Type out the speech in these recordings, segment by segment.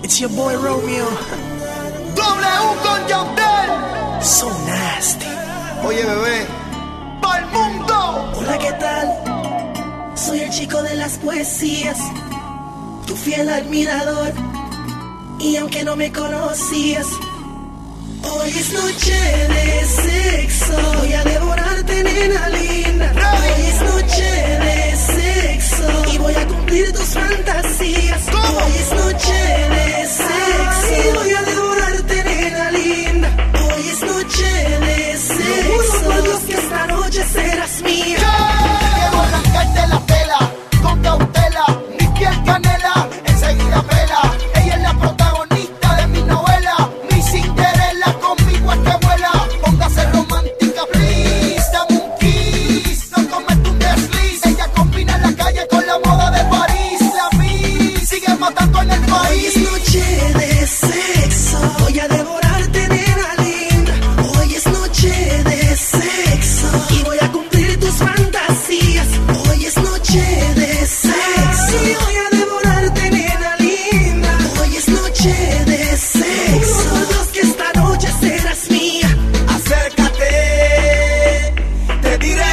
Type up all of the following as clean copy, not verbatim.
It's your boy Romeo. W con Yandel. So nasty. Oye, bebé, pa'l mundo. Hola, ¿qué tal? Soy el chico de las poesías, tu fiel admirador. Y aunque no me conocías, hoy es noche de sexo. Voy a devorarte, nena linda. Hoy es noche de sexo y voy a cumplir tus fantasías. Hoy es noche de sexo y voy a devorarte, nena linda. Hoy es noche de sexo. Por Dios que esta noche serás mía. Quiero arrancarte la tela con cautela, mi piel canela, enseguida pela. Ella es la protagonista de mi novela, mi Cinderella, conmigo es que vuela. Póngase romántica, please, dame un kiss, no comete un desliz. Ella combina la calle con la moda de París. La mi sigue matando en el Hoy país. es noche de sexo, voy a devorarte, nena linda. Hoy es noche de sexo y voy a cumplir tus fantasías. Hoy es noche de sexo y voy a devorarte, nena linda. Hoy es noche de sexo. Por Dios que esta noche serás mía. Acércate, te diré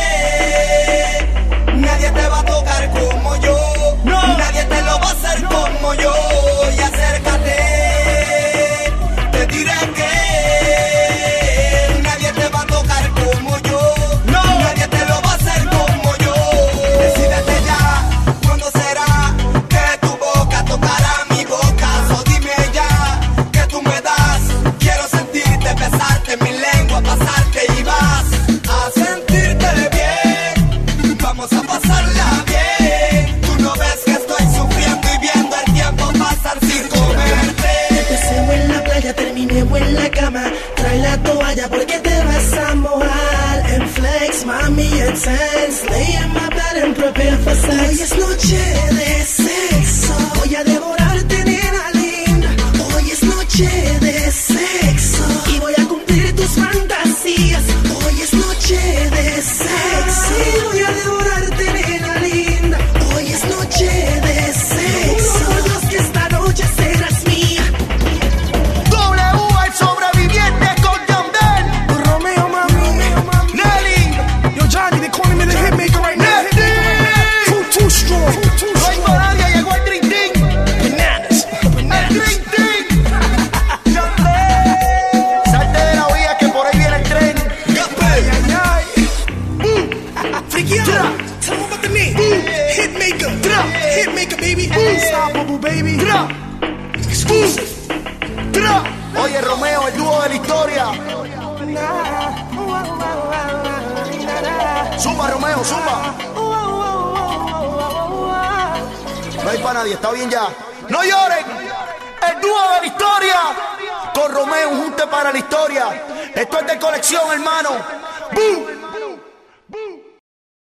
que nadie te va a tocar como yo, nadie te lo va a hacer como yo. Y acércate, te diré que nadie te va a tocar como yo, nadie te lo va a hacer como yo. Decídete ya, ¿cuándo será que tu boca tocará mi boca? So dime ya, que tú me das, quiero sentirte, besarte, mi lengua pasarte y vas a sentirte bien, vamos a pasarla bien. Tú no ves que estoy sufriendo y viendo el tiempo pasar sin comerte. Empecemos en la playa, terminemos en la cama. Trae la toalla porque te vas a mojar. En flex, mami, and tense. Lay in my bed and prepare for sex. Hoy es noche de sexo. Voy a devorarte, nena linda. Hoy es noche de sexo y voy a cumplir tus fantasías. Hoy es noche de sexo y voy a devorarte, nena linda. Hoy es noche de sexo. Por Dios que esta noche serás mía. W, el sobreviviente con Yandel. Romeo, mami. Nelly, Yo, Johnny, they calling me the hitmaker right now. Too strong. no hay para nadie, llegó el Dream Team. Bananas. El Dream Team. Yandel. Salte de la vía que por ahí viene el tren. Freaky out. Tell them about the name. Hitmaker. Hitmaker, baby. Unstoppable, baby. Exclusive. Oye, Romeo, el dúo de la historia. Zumba, Romeo, zumba. No hay para nadie, está bien ya. ¡No lloren! El dúo de la historia. Con Romeo, un junte para la historia. Esto es de colección, hermano. ¡Bum!